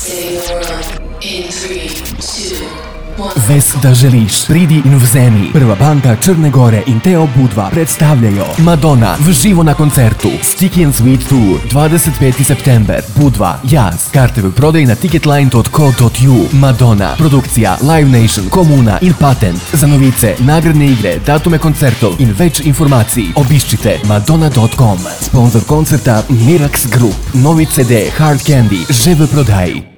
Ves da želiš, pridi in vzemi. Prva banda Črne Gore in Teo Budva predstavljajo Madonna v živo na koncertu Sticky and Sweet Tour 25. september. Budva, jaz. Karte v prodaj na ticketline.co.u. Madonna, produkcija Live Nation, Komuna in Patent. Za novice, nagradne igre, datume koncertov in več informacij obiščite madonna.com. Sponzor koncerta Mirax Group. Novi CD Hard Candy že v prodaji.